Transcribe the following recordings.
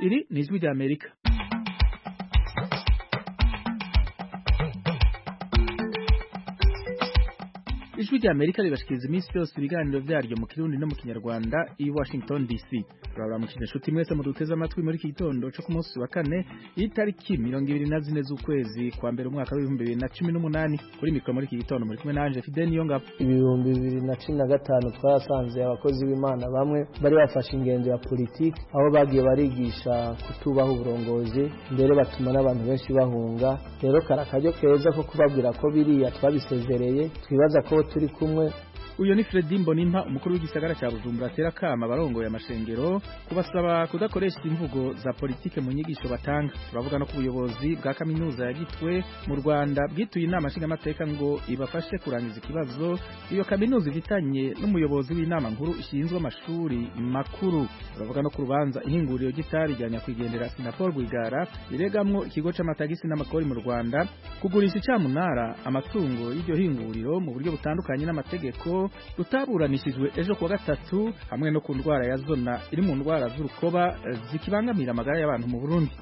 Iri ni Ijwi ry'Amerika. Ijwi ry'Amerika ribashikiriza iminsi yose ibiganiro vyaryo mu Kirundi no mu Kinyarwanda i Washington DC. Turabaramukije inshuti mwese muduteze amatwi muri iki gitondo cyo ku munsi wa kane itariki 24 z'ukwezi kwa mbere umwaka wa 2018. Kuri mikro muri iki gitondo muri kumwe nanje Fidel Niyongabo. 2015 twasanze abakozi b'Imana bamwe bari bafashe ingendo ya politiki aho bagiye barigisha kutubaho uburongozi mbere batuma n'abantu benshi bahunga. Rero karakajo keza ko kubabwira ko biriya twabisezereye twibaza ko turi kumwe. Uyo ni Fredy Mbonimpa umukuru w'igisagara ca Bujumbura atera kama barongoye amashengero kubasaba kudakoresha imvugo za politike mu nyigisho batanga. Turavuga no ku buyobozi bwa kaminuza ya Gitwe mu Rwanda bwituye inama nshingamateka ngo ibafashe kurangiza ikibazo iyo kaminuza ifitanye n'umuyobozi w'inama nkuru ishinzwe amashuri makuru. Turavuga no ku rubanza ihinguriro gitari rya nyakwigendera Sinapol Rwigara riregamwo ikigo c'amatagisi n'amakori mu Rwanda kugurisha icamunara amatungo y'iryo hinguriro mu buryo butandukanye n'amategeko rutaburanishijwe ejo kuwa gatatu hamwe no ku ndwara ya zona iri mu ndwara z'urukoba zikibangamira amagara y'abantu mu Burundi.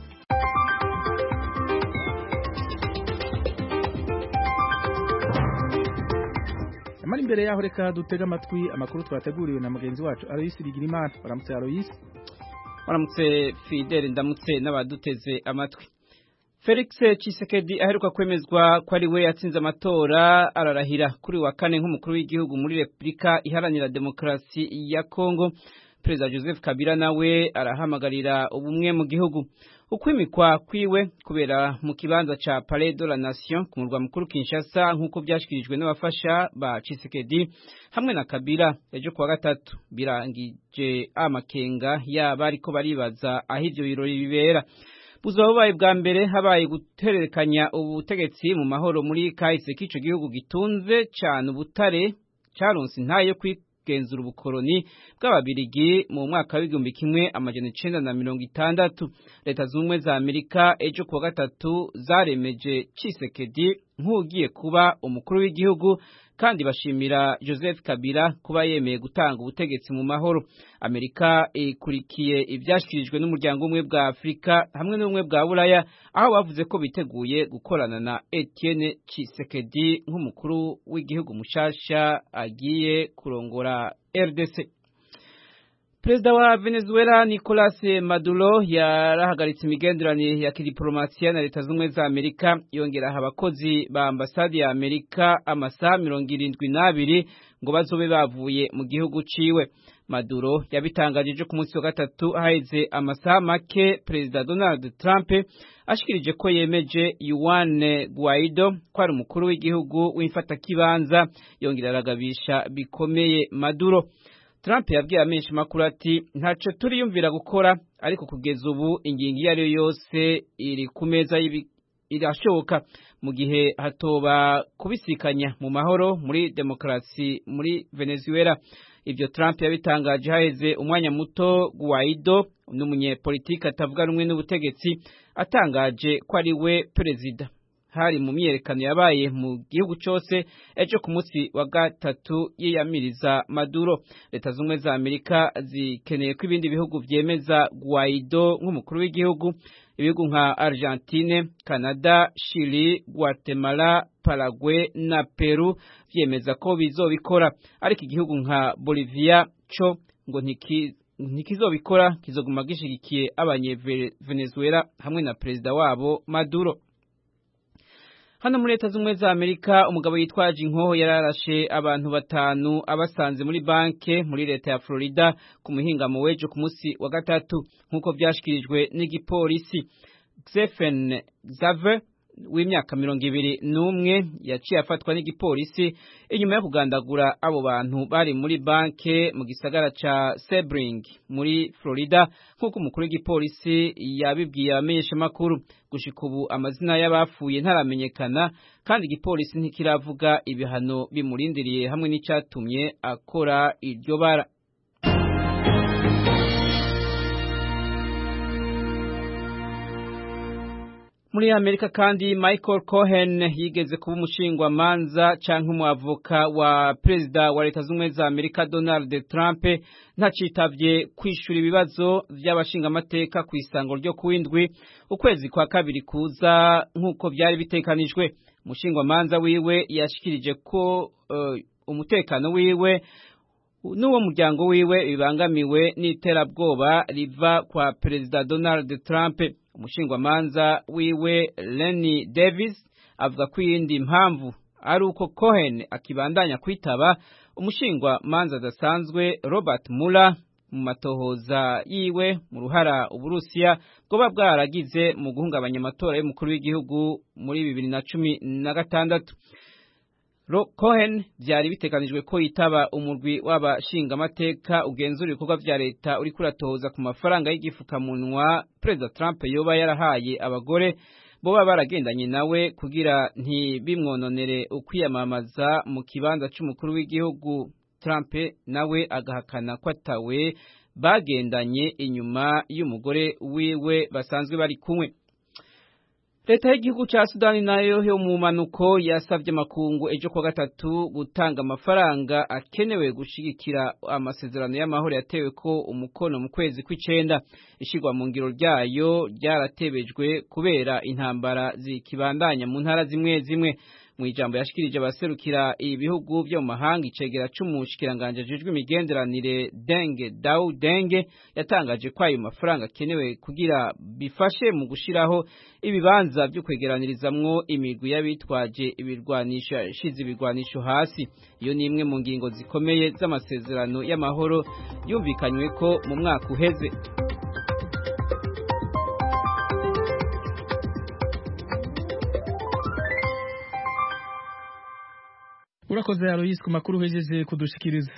Amari imbere yaho reka dutega amatwi amakuru twateguriwe na mugenzi wacu Aloysi Bigirimana. Baramutse Aloysi. Baramutse Fidel, ndamutse n'abaduteze amatwi. Felix Tshisekedi aheruka kwemezwa ko ari we yatsinze amatora ararahira kuri wa kane nk'umukuru w'igihugu muri Republika Iharanira Demokarasi ya Kongo. Perezida Joseph Kabila nawe arahamagarira ubumwe mu gihugu. Ukwimikwa kwiwe kubera mu kibanza ca Palais de la Nation ku murwa mukuru Kinshasa nk'uko byashikirijwe n'abafasha ba Tshisekedi hamwe na Kabila ejo kuwa gatatu birangije amakenga y'abari ko baribaza aho ivyo birori bibera. Buzobaye bwa mbere habaye gutererekanya ubutegetsi mu mahoro muri kahise k'ico gihugu gitunze cyane ubutare caronse ntayo kwigenzura ubukoroni bw'ababirigi mu mwaka wa 1960. Leta z'Ubumwe za Amerika ejo kuwa gatatu zaremeje Tshisekedi nk'ugiye kuba umukuru w'igihugu kandi bashimira Joseph Kabila kuba yemeye gutanga ubutegetsi mu mahoro. Amerika ikurikiye ibyashikirijwe n'umuryango umwe bwa Afrika hamwe n'umwe bwa Buraya aho bavuze ko biteguye gukorana na Etienne Tshisekedi nk'umukuru w'igihugu mushasha agiye kurongora RDC. Perezida wa Venezuela Nicolas Maduro yarahagaritse imigenderanire ya kidiplomasiya na Leta z'Ubumwe za Amerika yongeraho abakozi ba ambasade ya Amerika amasaha 72 ngo bazobe bavuye mu gihugu ciwe. Maduro yabitangaje ku munsi wa gatatu haheze amasaha make Perezida Donald Trump ashikirije ko yemeje Juan Guaido ko ari umukuru w'igihugu w'imfatakibanza yongera aragabisha bikomeye Maduro. Trump yabwiye amenshi makuru ati ntaco turiyumvira gukora ariko kugeza ubu ingingo iyo ari yo yose iri ku meza irashoboka mu gihe hatoba kubisikanya mu mahoro muri demokarasi muri Venezuela. Ibyo Trump yabitangaje haheze umwanya muto Guaido n'umunyepolitiki atavuga rumwe n'ubutegetsi atangaje ko ari we perezida. Hari mu myerekano yabaye mu gihugu cyose ejo ku munsi wa gatatu yiyamiriza Maduro. Leta z'Ubumwe za Amerika zikeneye ko ibindi bihugu vyemeza Guaido nk'umukuru w'igihugu. Ibihugu nka Argentine, Canada, Chile, Guatemala, Paraguay na Peru vyemeza ko bizobikora, ariko igihugu nka Bolivia co ngo ntikizobikora, kizoguma gishigikiye Venezuela hamwe na perezida wabo Maduro. Hano muri Leta z'Ubumwe za Amerika umugabo yitwaje inkoho yararashe abantu 5 abasanze muri banke muri leta ya Florida ku muhingamo w'ejo ku munsi wa gatatu nk'uko byashikirijwe n'igipolisi. Stephen Xavier w'imyaka 21 yaciye afatwa n'igipolisi inyuma yo kugandagura abo bantu bari muri banke mu gisagara ca Sebring muri Florida nk'uko umukuru w'igipolisi yabibwiye abamenyesha makuru. Gushika ubu amazina y'abafuye ntaramenyekana kandi igipolisi ntikiravuga ibihano bimurindiriye hamwe n'icatumye akora iryo bara. Muri Amerika kandi Michael Cohen yigeze kuba umushingwamanza canke umwavoka wa perezida wa Leta Zunze za Amerika Donald Trump ntacitavye kwishura ibibazo by'abashingamateka ku isango ryo kuwindwi ukwezi kwa kabiri kuza nkuko byari bitekanijwe. Umushingwamanza wiwe yashikirije ko umutekano wiwe n'uwo muryango wiwe bibangamiwe n'iterabwoba riva kwa perezida Donald Trump. Umushingwamanza wiwe Lenny Davis avuga ko iyindi mpamvu ari uko Cohen akibandanya kwitaba umushingwamanza adasanzwe Robert Mueller mu matohoza yiwe mu ruhara Uburusiya bwoba bwaragize mu guhungabanya amatora y'umukuru w'igihugu muri 2016. Cohen byari bitekanijwe ko yitaba umurwi w'abashingamateka ugenzura ibikorwa vya leta uri kuratohoza ku mafaranga y'igifukamunwa Perezida Trump yoba yarahaye abagore boba baragendanye nawe kugira ntibimwononere ukwiyamamaza mu kibanza c'umukuru w'igihugu. Trump nawe agahakana ko atawe bagendanye inyuma y'umugore wiwe basanzwe bari kumwe. Leta y'igihugu ca Sudani nayo yo mu manuko yasavye makungu ejo kwa gatatu gutanga amafaranga akenewe gushigikira amasezerano y'amahoro yatewe ko umukono mu kwezi kw'icenda. Ishigwa mu ngiro ryayo ryaratebejwe kubera intambara zikibandanya mu ntara zimwe zimwe. Mu ijambo yashikirije abaserukira ibihugu byo mu mahanga icegera c'umushikiranganje ajejwe imigenderanire Deng Dao Deng yatangaje ko ayo mafaranga akenewe kugira bifashe mu gushiraho ibibanza byo kwegeranirizamwo imigwi y'abitwaje ibirwanisho yashize ibirwanisho hasi. Iyo ni imwe mu ngingo zikomeye z'amasezerano y'amahoro yumvikanywe ko mu mwaka uheze. Urakoze Alois ku makuru hejeje kudushikiriza.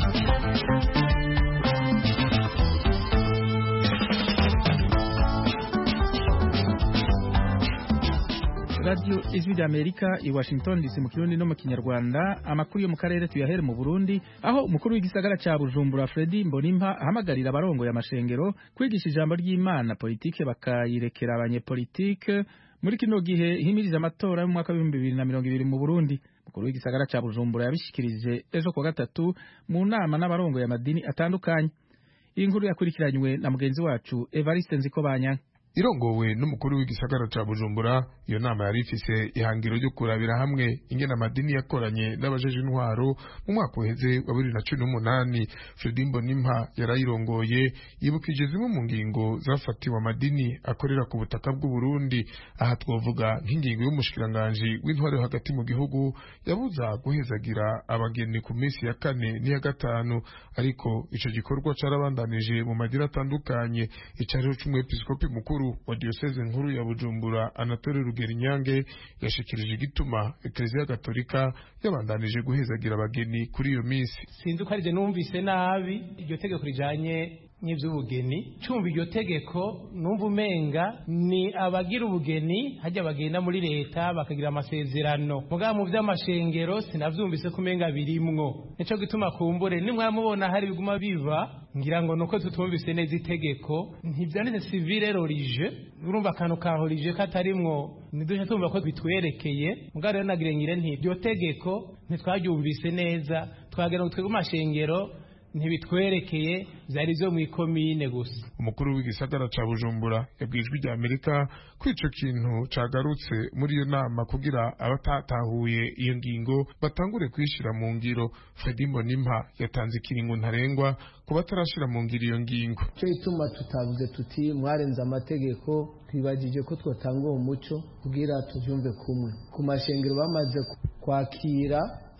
Radio Ijwi ry'Amerika i Washington DC mu Kirundi no mu Kinyarwanda. Amakuru yo mu karere tuyahere mu Burundi aho umukuru w'igisagara ca Bujumbura Fredy Mbonimpa ahamagarira abarongo y'amashengero kwigisha ijambo ry'Imana, politike bakayirekera abanyepolitike muri kino gihe himirije amatora mu mwaka wa 2020 mu Burundi. Mukuru w'igisagara ca Bujumbura yabishikirije ejo kwa gatatu mu nama n'abarongo y'amadini atandukanye. Iyi nkuru yakurikiranywe na mugenzi wacu Evariste Nzikobanya. Irongowe n'umukuru w'igisagara ca Bujumbura, iyo nama yari ifise ihangiro ryo kurabira hamwe ingene amadini yakoranye n'abajeje intwaro mu mwaka uheze wa 2018. Fredy Mbonimpa yarayirongoye yibukije zimwe mu ngingo zafatiwe amadini akorera ku butaka bw'u Burundi. Aha twovuga nk'ingingo y'umushikiranganje w'intwaro hagati mu gihugu yabuza guhezagira abageni ku minsi ya 4 n'iya 5, ariko ico gikorwa carabandanije mu madini atandukanye. Icariro c'umwepiskopi mukuru wa diocese nkuru ya Bujumbura Anatole Rugerinyange yashikirije igituma Eklezia Gatolika yabandanije guhezagira abageni kuri iyo minsi. Sinzi ko arije numvise nabi iryo tegeko rijanye n'ivy'ubugeni. Cumva iryo tegeko numva umenga ni abagira ubugeni hajya bagenda muri leta bakagira amasezerano. Mugabo mu vy'amashengero sinavyumvise kumenga birimwo. Nico gituma kumbure nimwamubona hari biguma biva ngira ngo nuko tutumvise neza itegeko. Ntivyanditse civile religieux, urumva akantu ka religieux katarimwo nidusha tumva ko bitwerekeye. Mugabo rero nagire ngire nti iryo tegeko ntitwaryumvise neza, twagera twego mashengero ntibitwerekeye, zari zo mwikomine gusa. Umukuru w'igisagara ca Bujumbura yabwijwe rya Amerika ko ico kintu cagarutse muri iyo nama kugira abatatahuye iyo ngingo batangure kwishira mu ngiro. Fredy Mbonimpa yatanze ikiringo ntarengwa ku batarashira mu ngiro iyo ngingo. Cyo ituma tutavuze tuti mwarenza amategeko, twibagije ko twotanga uwo muco kugira tuvyumve kumwe. Ku mashengero bamaze kwakira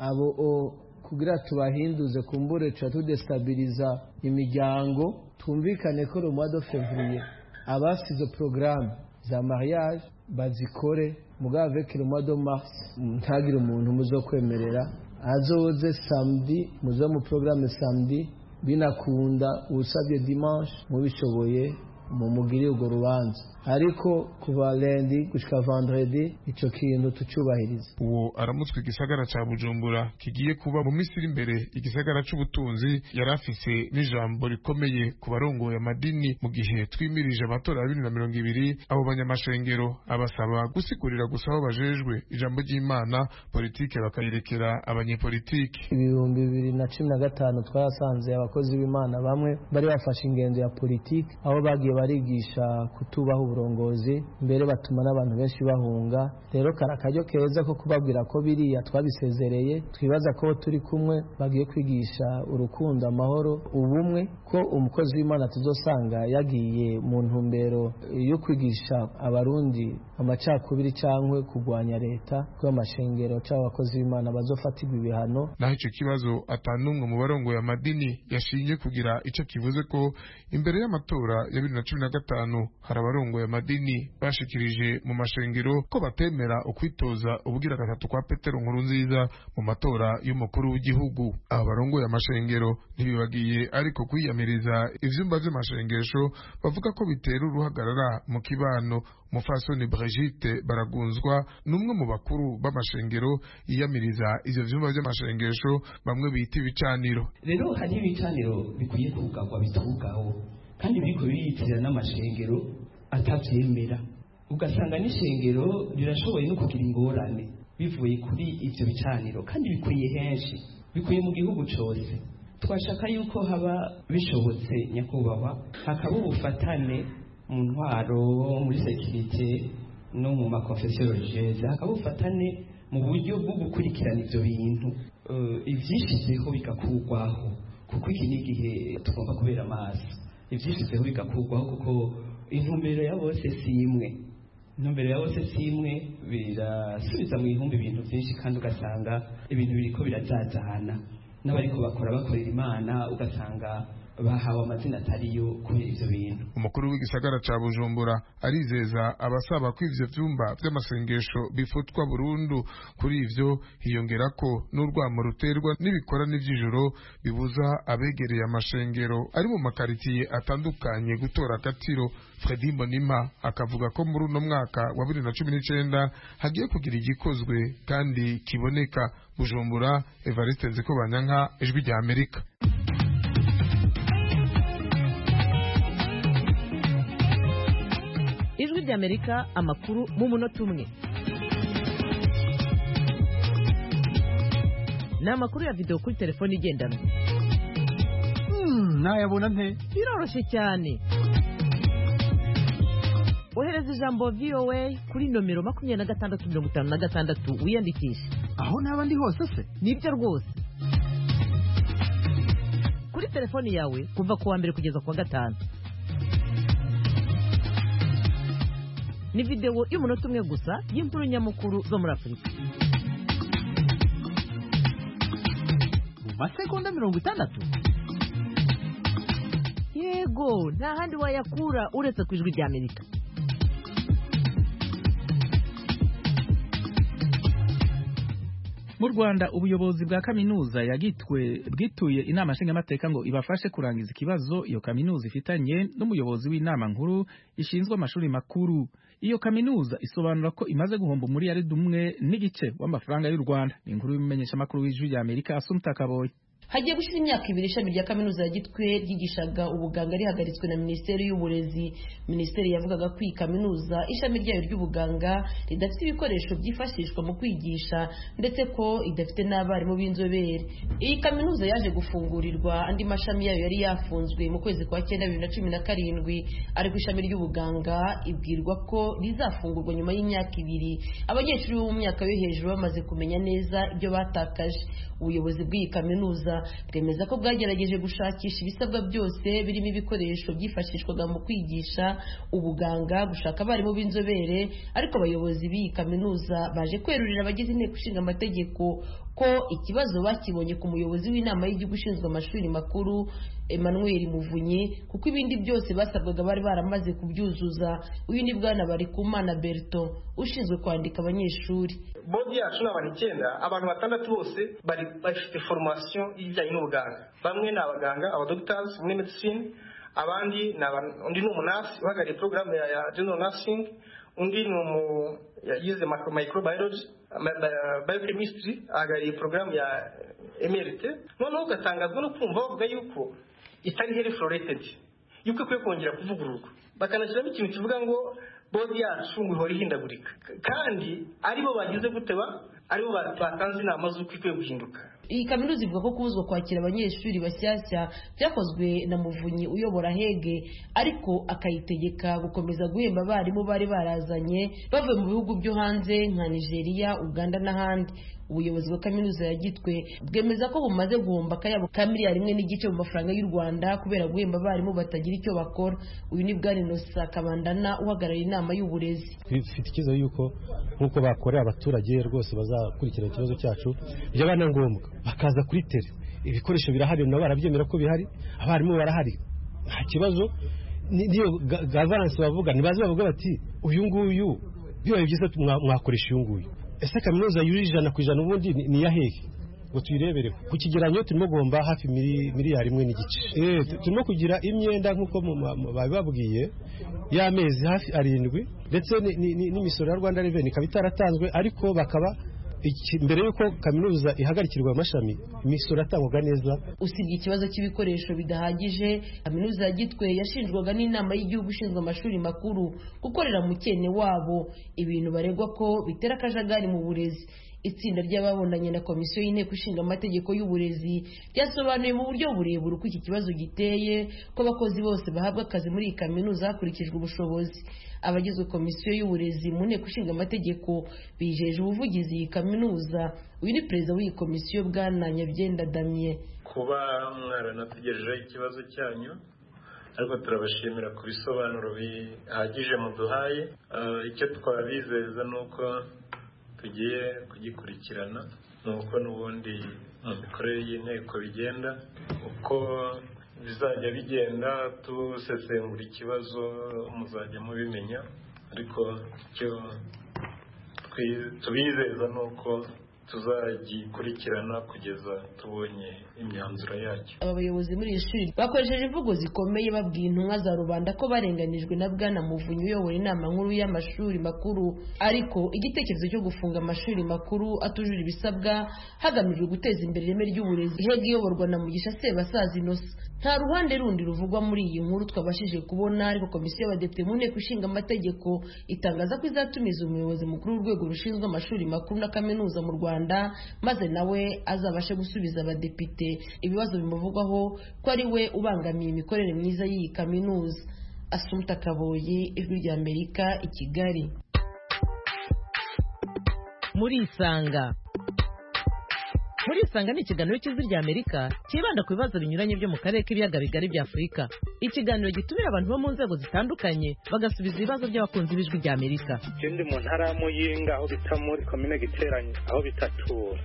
abo kugira tubahinduze kumbure cha tudestabiliza imiryango, tumvikane ko mu mois de février abasize programme za mariage bazikore, mugabo avec le mois de mars ntagire umuntu muzo kwemerera azoze samedi, muzo mu programme samedi, binakunda usabye dimanche mubishoboye mumugire urwo rubanza, ariko kuva lundi gushika vendredi ico kintu tucubahiriza. Uwo aramutswe igisagara ca Bujumbura kigiye kuba mu minsi iri imbere igisagara c'ubutunzi yarafise n'ijambo rikomeye ku barongoye amadini mu gihe twimirije amatora ya 2020. Abo banyamashengero abasaba gusigurira gusa aho bajejwe ijambo ry'Imana, politike bakayirekera abanyepolitike. 2015 twasanze abakozi b'Imana bamwe bari bafashe ingendo ya politike aho bagiye barigisha kutubaho uburongozi, mbere batuma n'abantu benshi bahunga. Rero karakaryo keza ko kubabwira ko biriya twabisezereye, twibaza ko turi kumwe bagiye kwigisha urukundo, amahoro, ubumwe, ko umukozi w'Imana tuzosanga yagiye mu ntumbero yo kwigisha abarundi amacakubiri cankwe kugwanya leta, ko amashengero c'abakozi b'Imana bazofatirwa ibihano. Naho ico kibazo atanumwe mu barongoye amadini yashinje kugira ico kivuze ko imbere y'amatora ya 2015 hari abarongoye amadini bashikirije mu mashengero ko batemera ukwitoza ubugira gatatu kwa Petero Nkurunziza mu matora y'umukuru w'igihugu. Aba barongoye amashengero ntibibagiye ariko kwiyamiriza ivyumba vy'amashengesho bavuga ko bitera uruhagarara mu kibano. Mufasoni Brigitte Baragunzwa numwe mu bakuru b'amashengero yiyamiriza ivyo vyumba vy'amashengesho bamwe bita ibicaniro. Rero hari ibicaniro bikwiye kugagwa bitugaho, kandi biriko biyitirira n'amashengero atavyemera, ugasanga n'ishengero rirashoboye no kugira ingorane bivuye kuri ivyo bicaniro, kandi bikwiye henshi, bikwiye mu gihugu cose. Twashaka yuko haba bishobotse nyakubahwa hakaba ubufatane mu ntwaro, muri sekirite no mu makonfesiyo religieuse, hakaba ubufatane mu buryo bwo gukurikirana ivyo bintu, ivyishizeho bigakugwaho, kuko iki ni igihe tugomba kubera amaso. Ivyishizeho bigakugwaho kuko intumbero ya bose si imwe, intumbero ya bose si imwe, birasubiza mu ihumbi ibintu vyinshi, kandi ugasanga ibintu biriko birazazana, n'abariko bakorera Imana ugasanga bahawe amazina atariyo kubera ivyo bintu. Umukuru w'igisagara ca Bujumbura arizeza abasaba ko ivyo vyumba vy'amasengesho bifutwa burundu. Kuri ivyo hiyongera ko n'urwamo ruterwa n'ibikorane vy'ijoro bibuza abegereye amashengero ari mu makaritiye atandukanye gutora agatiro. Fredy Mbonimpa akavuga ko muri uno mwaka wa 2019 hagiye kugira igikozwe kandi kiboneka. Bujumbura, Evariste Nzikobanyanka, Ijwi rya Amerika. Ijwi rya Amerika, amakuru mu munota umwe. Ni amakuru ya video kuri telefone igendanwa. Nayabona nte? Biroroshye cyane. Ohereza ijambo VOA kuri nomero 2656 wiyandikisha. Aho naba ndi hose se? Nibyo rwose. Kuri telefone yawe kuva ku wa mbere kugeza ku wa gatanu. Ni video y'umunota umwe gusa y'inkuru nyamukuru zo muri Afurika. Mu masegonda 60? Yego, nta handi wayakura uretse ku Ijwi rya Amerika. Mu Rwanda ubuyobozi bwa kaminuza yagitwe bwituye inama nshingamateka ngo ibafashe kurangiza ikibazo iyo kaminuza ifitanye n'umuyobozi w'inama nkuru ishinzwe amashuri makuru. Iyo kaminuza isobanura ko imaze guhomba muri yari dumwe n'igice w'amafaranga y'u Rwanda. Ni inkuru y'umumenyesha makuru w'Ijwi rya Amerika Asumta Kaboyi. Hagiye gushira imyaka 2 ishami rya kaminuza ya Gitwe ryigishaga ubuganga rihagaritswe na Minisiteri y'Uburezi. Minisiteri yavugaga ko iyi kaminuza ishami ryayo ry'ubuganga ridafite ibikoresho byifashishwa mu kwigisha ndetse ko idafite n'abarimu b'inzobere. Iyi kaminuza yaje gufungurirwa andi mashami yayo yari yafunzwe mu kwezi kwa 9 2017, ariko ishami ry'ubuganga ibwirwa ko rizafungurwa nyuma y'imyaka 2 abanyeshuri bo mu myaka yo hejuru bamaze kumenya neza ibyo batakaje. Ubuyobozi bw'iyi kaminuza bwemeza ko bwagerageje gushakisha ibisabwa byose birimo ibikoresho byifashishwaga mu kwigisha ubuganga, gushaka abarimu b'inzobere, ariko abayobozi b'iyi kaminuza baje kwerurira abagize inteko ishinga amategeko ko ikibazo bakibonye ku muyobozi w'inama y'igihugu ushinzwe amashuri makuru Emmanuel Muvunyi, kuko ibindi byose basabwaga bari baramaze kubyuzuza. Uyu ni bwana Barikumana Berton ushinzwe kwandika abanyeshuri. Bodi yacu n'abantu 9, abantu 6 bose bari bafite formation y'ijyanye n'ubuganga. Bamwe ni abaganga, aba doctors muri medicine, abandi undi ni umunasi uhagarariye porogaramu ya general nursing, undi ni yize microbiology biochemistry ahagarariye porogaramu ya MRT. noneho ugatangazwa no kumva bavuga yuko itari health related, yuko ikwiye kongera kuvugururwa, bakanashyiramo ikintu kivuga ngo bodi yacu ngo ihora ihindagurika, kandi aribo bagize guteba, aribo batanze inama z'uko ikwiye guhinduka. Iyi kaminuza ivuga ko kubuzwa kwakira abanyeshuri bashyashya byakozwe na Muvunyi uyobora Hege, ariko akayitegeka gukomeza guhemba abarimu bari barazanye bavuye mu bihugu byo hanze nka Nigeria, Uganda n'ahandi. Ubuyobozi bwa kaminuza ya Gitwe bwemeza ko bumaze guhomba akayabo ka miliyari 1.5 mu mafaranga y'u Rwanda kubera guhemba abarimu batagira icyo bakora. Uyu ni Bwana Nosa Kabandana uhagarariye inama y'uburezi. Twifite ikibazo yuko nkuko bakorera abaturage rwose bazakurikirana ikibazo cyacu, byabana ngombwa bakaza kuri tele, ibikoresho birahari nabo barabyemera ko bihari, abarimu barahari, nta kibazo. Niyo governance bavuga, nibaze bavuga bati uyu nguyu bibaye byiza mwakoresha uyu nguyu. Ese kaminuza yuri 100% ubundi ni ya hehe ngo tuyirebere ku kigeranyo? Turimo gomba hafi miliyari 1.5. Turimo kugira imyenda nkuko bababwiye y'amezi hafi 7, ndetse n'imisoro ya Rwanda Revenue ikaba itaratanzwe, ariko bakaba mbere yuko kaminuza ihagarikirwa amashami imisoro atangwaga neza. Usibye ikibazo cy'ibikoresho bidahagije, kaminuza ya Gitwe yashinjwaga n'inama y'igihugu ishinzwe amashuri makuru gukorera mu cyene wabo, ibintu baregwa ko bitera akajagari mu burezi. Itsinda ry'ababonanye na komisiyo y'inteko ishinga amategeko y'uburezi ryasobanuye mu buryo burebure uko iki kibazo giteye, ko abakozi bose bahabwa akazi muri iyi kaminuza hakurikijwe ubushobozi. Abagizwe komisiyo y'uburezi mu nteko ishinga amategeko bijeje ubuvugizi iyi kaminuza. Uyu ni perezida w'iyi komisiyo Bwana Nyabyenda Damien. Kuba mwaranategereje ikibazo cyanyu, ariko turabashimira ku bisobanuro bihagije muduhaye. Icyo twabizeza nuko tugiye kugikurikirana, nuko n'ubundi mu mikorere y'inteko bigenda, uko bizajya bigenda tusesengura ikibazo muzajya mubimenya, ariko icyo tubizeza nuko tuzagikurikirana kugeza tubonye imyanzuro yacyo. Aba bayobozi muri iri shuri bakoresheje imvugo zikomeye babwiye intumwa za rubanda ko barenganijwe na Bwana Muvunyi uyobora inama nkuru y'amashuri makuru, ariko igitekerezo cyo gufunga amashuri makuru atujuje ibisabwa hagamijwe guteza imbere ireme ry'uburezi. Hege iyoborwa na Mugisha Sebasaza Innocent. Nta ruhande rundi ruvugwa muri iyi nkuru twabashije kubona, ariko komisiyo y'abadepite mu nteko ishinga amategeko itangaza ko izatumiza umuyobozi mukuru w'urwego rushinzwe amashuri makuru na kaminuza mu Rwanda, maze nawe azabashe gusubiza abadepite ibibazo bimuvugwaho ko ari we ubangamiye imikorere myiza y'iyi kaminuza. Assumpta Kaboyi, Ijwi ry'Amerika, i Kigali. Muri Isanga ni ikiganiro cy'Ijwi ry'Amerika kibanda ku bibazo binyuranye byo mu karere k'ibiyaga bigari bya Afurika. Ikiganiro gitumira abantu bo mu nzego zitandukanye bagasubiza ibibazo by'abakunzi b'Ijwi ry'Amerika. Ikindi mu ntara ya Muyinga aho bita muri komine Giteranye aho bita Tura.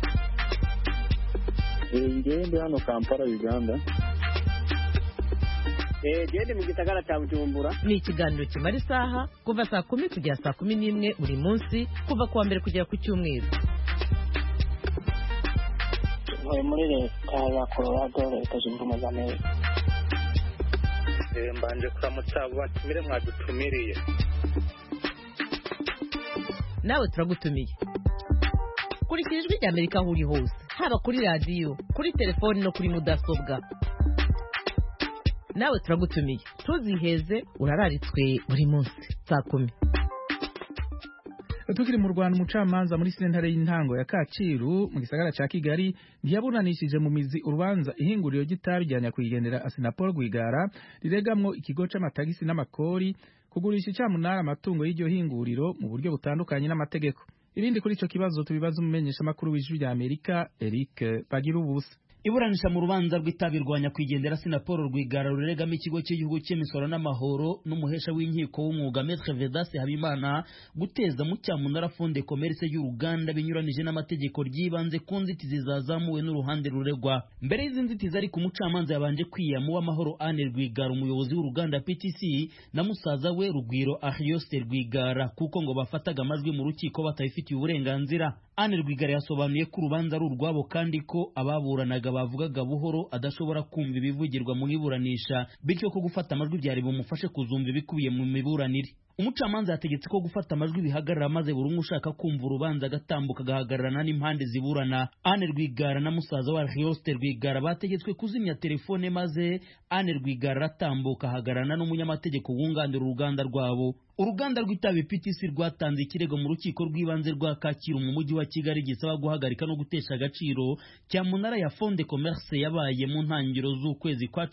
Ngende hano Kampala, Uganda. Gende mu gisagara cya Bujumbura. Ni ikiganiro kimara isaha kuva saa 10 kugera saa 11 buri munsi, kuva kuwa mbere kugera ku cyumweru. Muri leta ya Colorado, Leta Zunze Ubumwe za Amerika. Mbanje kuramutsa batumire mwadutumiriye. Nawe turagutumiye. Kurikira Ijwi ry'Amerika aho uri hose, haba kuri radiyo, kuri telefoni no kuri mudasobwa. Nawe turagutumiye, tuziheze urararitswe buri munsi saa 10. Tukiri mu Rwanda, umucamanza muri sentare y'intango ya Kacyiru mu gisagara cya Kigali ntiyaburanishije mu mizi urubanza ihinguriro ry'itabi rya nyakwigendera Assinapol Rwigara riregamwo ikigo c'amatagisi n'amakori kugurisha icyamunara amatungo y'iryo hinguriro mu buryo butandukanye n'amategeko. Ibindi kuri ico kibazo tubibaza umumenyesha makuru w'Ijwi ry'Amerika Eric Bagirubusa. Iburanisha mu rubanza rw'itabi rwa nyakwigendera Assinapol Rwigara ruregama ikigo cy'igihugu cy'imisoro n'amahoro n'umuhesha w'inkiko w'umwuga Maître Vedaste Habimana guteza mu cyamunara Fonds de Commerce y'uruganda binyuranije n'amategeko ryibanze ku nzitizi zazamuwe n'uruhande ruregwa. Mbere y'izi nzitizi ariko umucamanza yabanje kwiyama w'amahoro Anne Rwigara umuyobozi w'uruganda PTC na musaza we Rugwiro Arioste Rwigara kuko ngo bafataga amajwi mu rukiko batayifitiye uburenganzira. Anne Rwigara yasobanuye ko urubanza ari urwabo kandi ko ababuranaga bavugaga buhoro adashobora kumva ibivugirwa mu iburanisha bityo ko gufata amajwi byari bumufashe kuzumva ibikubiye mu miburanire. Umucamanza yategetse ko gufata amajwi bihagarara maze buri umwe ushaka kumva urubanza agatambuka agahagararana n'impande ziburana. Anne Rwigara na musaza wa Arioste Rwigara bategetswe kuzimya telefone maze Anne Rwigara aratambuka ahagararana n'umunyamategeko wunganira uruganda rwabo. Uruganda rw'itabi PTC rwatanze ikirego mu rukiko rw'ibanze rwa Kacyiru mu mujyi wa Kigali gisaba guhagarika no gutesha agaciro cyamunara ya Fond de Commerce yabaye mu ntangiriro z'ukwezi kwa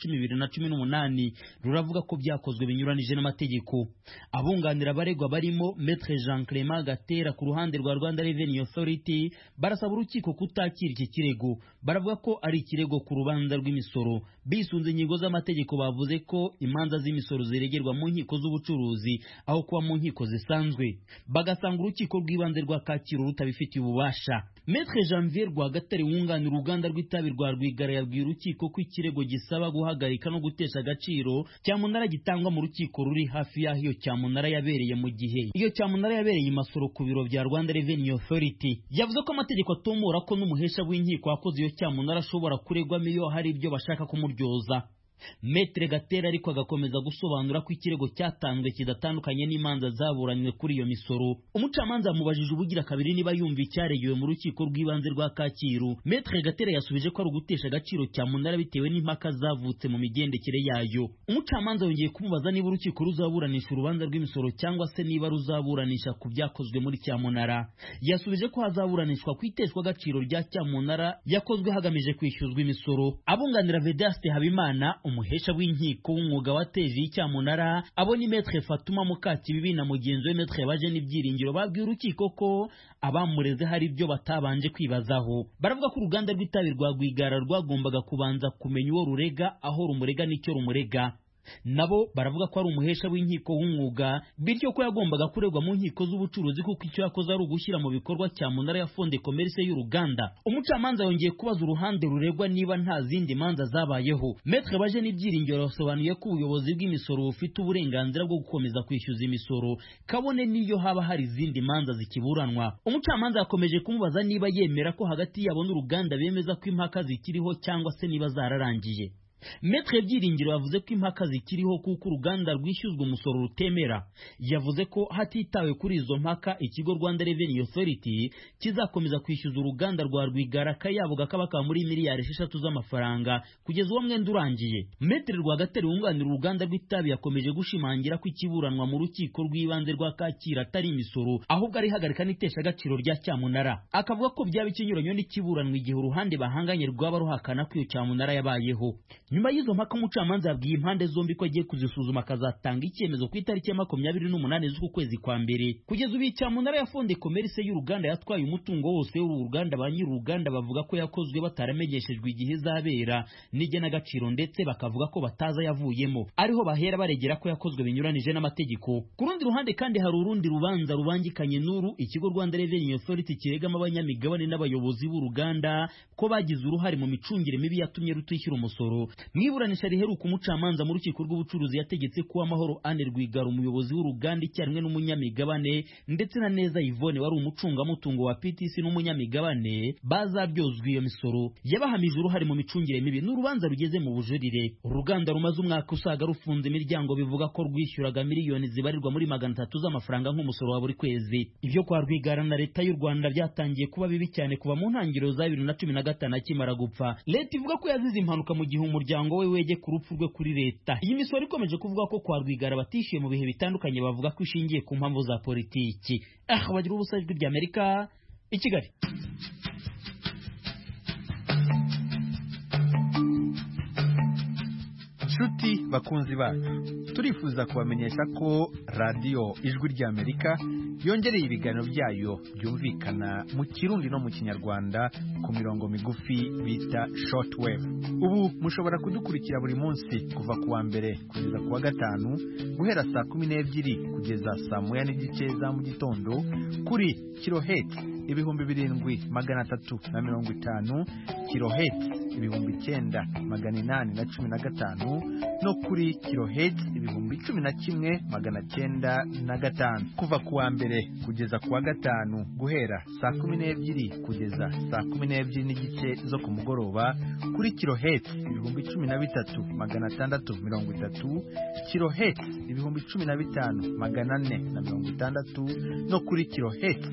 2018. Ruravuga ko byakozwe binyuranije n'amategeko. Abunganira abaregwa barimo Maître Jean Clément Gatera ku ruhande rwa Rwanda Revenue Authority barasaba urukiko kutakira iki kirego. Baravuga ko ari ikirego ku rubanza rw'imisoro. Bisunze ingingo z'amategeko bavuze ko imanza z'imisoro ziregerwa mu nkiko z'ubucuruzi aho kuba mu nkiko zisanzwe. Bagasanga urukiko rw'ibanze rwa Kacyiru rutabifitiye ububasha. Maître Janvier Rwagatare wunganira uruganda rw'itabi rwa Rwigara yabwiye urukiko ko ikirego gisaba guhagarika no gutesha agaciro cyamunara gitangwa mu rukiko ruri hafi y'aho iyo cyamunara yabereye mu gihe iyo cyamunara yabereye imasoro ku biro bya Rwanda Revenue Authority. Yavuze ko amategeko atomora ko n'umuhesha w'inkiko wakoze iyo cyamunara ashobora kuregwamo iyo hari ibyo bashaka kumuryoza. Maître Gatera ariko agakomeza gusobanura ko ikirego cyatanzwe kidatandukanye n'imanza zaburanywe kuri iyo misoro. Umucamanza yamubajije ubugira kabiri niba yumva icyaregewe mu rukiko rw'ibanze rwa Kacyiru. Maître Gatera yasubije ko ari ugutesha agaciro cyamunara bitewe n'impaka zavutse mu migendekere yayo. Umucamanza yongeye kumubaza niba urukiko ruzaburanisha urubanza rw'imisoro cyangwa se niba ruzaburanisha ku byakozwe muri cyamunara. Yasubije ko hazaburanishwa ku iteshwa agaciro rya cyamunara yakozwe hagamije kwishyuzwa imisoro. Abunganira Vedaste Habimana umuhesha w'inkiko w'umwuga wateje icyamunara abo ni Maître Fatuma Mukakibibi na mugenzi we Maître baje n'ibyiringiro babwiye urukiko ko abamureze hari ibyo batabanje kwibazaho. Baravuga ko uruganda rw'itabi rwa Rwigara rwagombaga kubanza kumenya uwo rurega aho rumurega n'icyo rumurega. Nabo baravuga ko ari umuhesha w'inkiko w'umwuga bityo ko yagombaga kuregwa mu nkiko z'ubucuruzi kuko icyo yakoze ari ugushyira mu bikorwa cyamunara ya Fond de Commerce y'uruganda. Umucamanza yongeye kubaza uruhande ruregwa niba nta zindi manza zabayeho. Maître baje n'ibyiringiro yasobanuye ko ubuyobozi bw'imisoro bufite uburenganzira bwo gukomeza kwishyuza imisoro kabone niyo haba hari izindi manza zikiburanwa. Umucamanza yakomeje kumubaza niba yemera ko hagati yabo n'uruganda bemeza ko impaka zikiriho cyangwa se niba zararangiye. Maître Byiringiro yavuze ko impaka zikiriho kuko uruganda rwishyuzwa umusoro rutemera. Yavuze ko hatitawe kuri izo mpaka ikigo Rwanda Revenue Authority kizakomeza kwishyuza uruganda rwa Rwigara kayabo gakabaka muri miliyari 6 z'amafaranga kugeza uwo mwenda urangiye. Maître Rwagatare wunganira uruganda rw'itabi yakomeje gushimangira ko ikiburanwa mu rukiko rw'ibanze rwa Kacyiru atari imisoro ahubwo ari hagarika n'itesha agaciro rya cyamunara. Akavuga ko byaba ikinyuranyo n'ikiburanwa igihe uruhande bahanganye rwaba ruhakana ko iyo cyamunara yabayeho. Nyuma y'izo mpaka umucamanza yabwiye impande zombi ko agiye kuzisuzuma akazatanga icyemezo ku itariki ya 28 z'uku kwezi kwa mbere. Kugeza ubu cyamunara ya Fond de Commerce y'uruganda yatwaye umutungo wose w'uruganda ba nyir'uruganda bavuga ko yakozwe bataramenyeshejwe igihe izabera n'igena agaciro ndetse bakavuga ko bataza yavuyemo. Ariho bahera baregera ko yakozwe binyuranije n'amategeko. Ku rundi ruhande kandi hari urundi rubanza rubangikanye n'uru ikigo Rwanda Revenue Authority kiregama abanyamigabane n'abayobozi b'uruganda ko bagize uruhare mu micungire mibi yatumye rutishyura umusoro. Mwiburanisha riheruka umucamanza mu rukiko rw'ubucuruzi yategetse ko Amahoro Anne Rwigara umuyobozi w'uruganda icyarimwe n'umunyamigabane ndetse na Neza Yvonne wari umucungamutungo wa PTC n'umunyamigabane bazabyozwa iyo misoro. Yabahamije uruhare mu micungire mibi n'urubanza rugeze mu bujurire. Uruganda rumaze umwaka usaga rufunze imiryango bivuga ko rwishyuraga miliyoni zibarirwa muri 300 z'amafaranga nk'umusoro wa buri kwezi. Ibyo kwa Rwigara na leta y'u Rwanda byatangiye kuba bibi cyane kuva mu ntangiriro za 2015 akimara gupfa. Leta ivuga ko yazize impanuka mu gihe umuryango we wege ku rupfu rwe kuri leta. Iyi misoro ikomeje kuvuga ko kwa Rwigara batishyuye mu bihe bitandukanye bavuga ko ishingiye ku mpamvu za politiki. Bagira ubusa ijwi ry'Amerika i Kigali. Nshuti bakunzi bacu, turifuza kubamenyesha ko radio Ijwi ry'Amerika yongereye ibiganiro byayo byumvikana mu Kirundi no mu Kinyarwanda ku mirongo migufi bita shortwave. Ubu mushobora kudukurikira buri munsi kuva kuwa mbere kugeza kuwa gatanu guhera saa 12 kugeza saa 1:30 za mu gitondo kuri kilohertz 7350 kilohertz 9815 no kuri kilohertz 11905 kuva kuwa mbere kugeza kuwa gatanu guhera saa 12 kugeza saa 12 n'igice zo ku mugoroba kuri kilohertz 13630 kilohertz 15460 no kuri kilohertz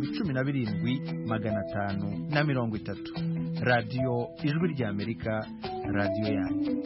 17530. Radio Ijwi ry'Amerika, radio yanyu.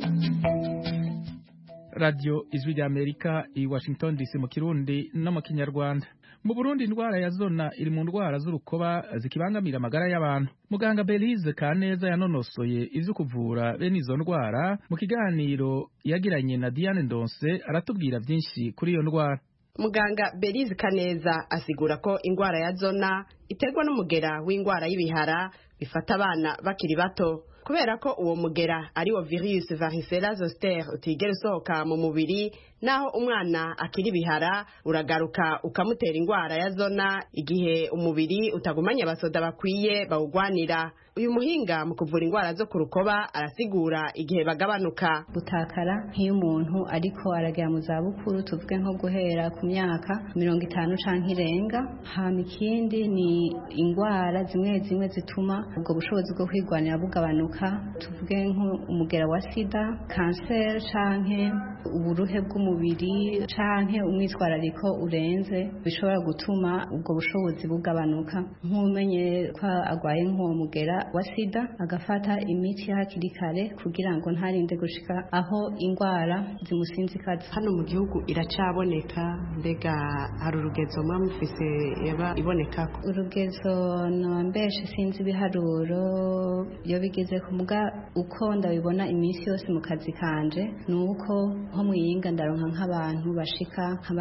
Radio Ijwi ry'Amerika i Washington DC mu Kirundi no mu Kinyarwanda. Mu Burundi indwara ya zona iri mu ndwara z'urukoba zikibangamira amagara y'abantu. Muganga Belize Kaneza yanonosoye ivyo kuvura bene izo ndwara mu kiganiro yagiranye na Diane Ndonse aratubwira byinshi kuri iyo ndwara. Muganga Belize Kaneza asigura ko indwara ya zona iterwa n'umugera w'indwara y'ibihara bifata abana bakiri bato kubera ko uwo mugera ari wo virus varicella zoster utigera usohoka mu mubiri naho umwana akiri bihara uragaruka ukamutera indwara ya zona igihe umubiri utagumanya abasoda bakwiye bawugwanira. Uyu muhinga mu kuvura indwara zo ku rukoba arasigura igihe bagabanuka gutakara nk'iyo umuntu ariko aragera mu zabukuru tuvuge nko guhera ku myaka 50 canke irenga. Hama ikindi ni indwara zimwe zimwe zituma ubwo bushobozi bwo kwigwanira bugabanuka tuvuge nk'umugera wa sida, cancer canke uburuhe bw'umubiri canke umwitwarariko urenze bishobora gutuma ubwo bushobozi bugabanuka. Nk'umenye ko agwaye nk'uwo mugera wa sida agafata imiti hakiri kare kugira ngo ntarinde gushika aho indwara zimusinzikaza. Hano mu gihugu iracaboneka, mbega hari urugezo mwa mufise yaba iboneka? Urugezo nambeshe sinzi ibiharuro yo bigeze kumuga uko ndabibona iminsi yose mu kazi kanje nuko nko mwiyinga ndaronka nk'abantu bashika nka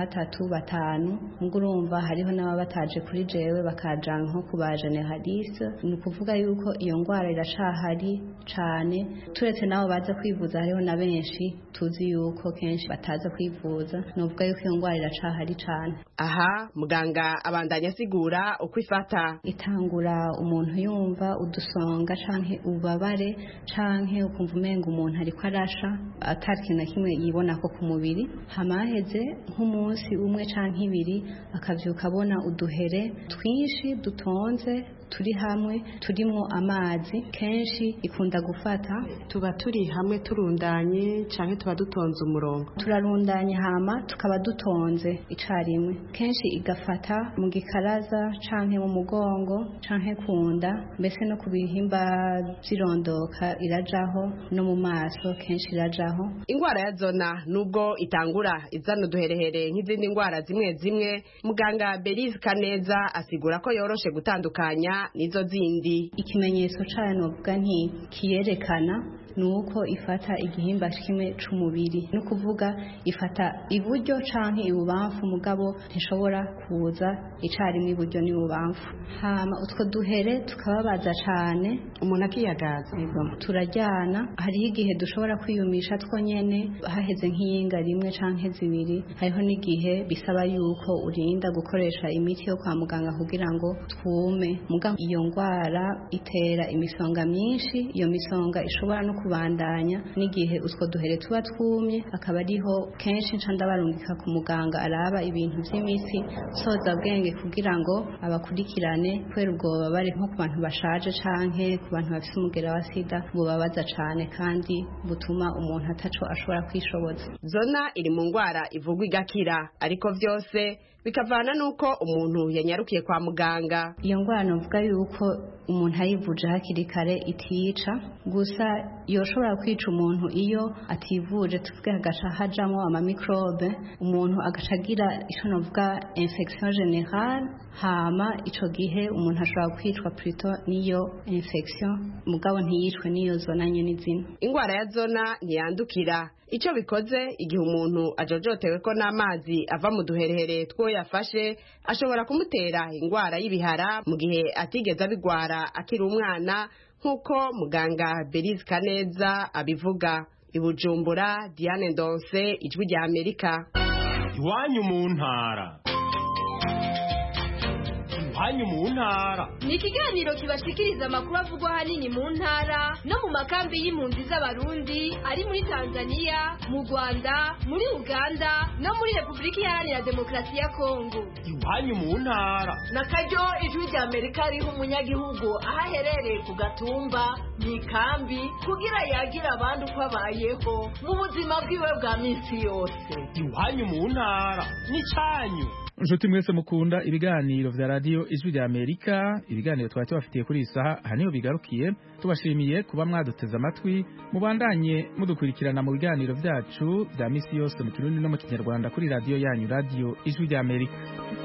3-5 ngo urumva hariho n'abataje kuri jewe bakaja nko kubaje generaliste ni kuvuga yuko iyo ndwara iracahari cane. Turetse nabo baza kwivuza hariho na benshi tuzi yuko kenshi bataza kwivuza novuga yuko iyo ndwara iracahari cane. Aha muganga abandanya asigura uko ifata. Itangura umuntu yumva udusonga canke ubabare canke ukumva umenga umuntu ariko arasha atari na kimwe yibona ko ku mubiri. Hamaheze nk'umunsi umwe canke ibiri akavyuka abona uduhere twinshi dutonze turi hamwe turimo amazi. Kenshi ikunda gufata tuba turi hamwe turundanye canke tuba dutonze umurongo. Turarundanye hama tukaba dutonze icarimwe. Kenshi igafata mu gikaraza canke mu mugongo canke kunda mbese no kubihimba zirondoka irajaho no mu maso kenshi irajaho. Indwara ya zona nubwo itangura izana uduherehere nk'izindi ndwara zimwe zimwe, muganga Belize Kaneza asigura ko yoroshe gutandukanya nizo zindi. Ikimenyetso cayo novuga nti kiyerekana nuko ifata igihimba kimwe c'umubiri no kuvuga ifata iburyo canke ibubamfu mugabo ntishobora kuza icari iburyo ni bubamfu. Hama utwo duhere tukababaza cane umuntu akiyagaza. Turajyana hariho igihe dushobora kwiyumisha twonyene haheze nk'iyinga rimwe canke zibiri. Hariho n'igihe bisaba yuko urinda gukoresha imiti yo kwa muganga kugira ngo twume. Mugabo iyo ndwara itera imisonga myinshi, iyo misonga ishobora no kubandanya n'igihe utwo duhere tuba twumye. Akaba ariho kenshi nca ndabarungika ku muganga araba ibintu by'imiti soza bwenge kugira ngo abakurikirane kwera ubwo bari nko ku bantu bashaje canke ku bantu bafite umugera wa sida bubabaza cane kandi butuma umuntu ataco ashobora kwishoboza. Zona iri mu ndwara ivugwa igakira ariko vyose bikavana nuko umuntu yanyarukiye kwa muganga. Iyo ndwara novuga yuko umuntu ayivuje hakiri kare itiyica, gusa yoshobora kwica umuntu iyo ativuje tuvuge hagaca hajamo amamikrobe umuntu agacagira ico novuga infection générale. Hama ico gihe umuntu ashobora kwicwa plutôt niyo infection mugabo ntiyicwe niyo zona nyene zina. Indwara ya zona ntiyandukira. Ico bikoze igihe umuntu ajojotewe ko n'amazi ava mu duherehere two yafashe ashobora kumutera indwara y'ibihara mu gihe atigeze abigwara akiri umwana nk'uko muganga Belize Kaneza abivuga. I Bujumbura, Diane Ndonse, Ijwi ry'Amerika. Iwanyu mu ntara. iwanyu mu ntara ni ikiganiro kibashikiriza amakuru avugwa ahanini mu ntara no mu makambi y'impunzi z'abarundi ari muri Tanzania, mu Rwanda, muri Uganda no muri Repubulika Iharanira Demokarasi ya Kongo. Iwanyu mu ntara nakaryo ijwi rya Amerika riha umunyagihugu aho aherereye ku gatumba mu ikambi kugira yagira abandi uko abayeho mu buzima bwiwe bwa minsi yose. Iwanyu mu ntara n'icyanyu. Nshuti mwese mukunda ibiganiro vya radio Ijwi rya Amerika, ibiganiro twari tubafitiye kuri isaha haniho bigarukiye. Tubashimiye kuba mwaduteze amatwi, mubandanye mudukurikirana mu biganiro vyacu vya misi yose mu Kirundi no mu Kinyarwanda kuri radio yanyu, radio Ijwi rya Amerika.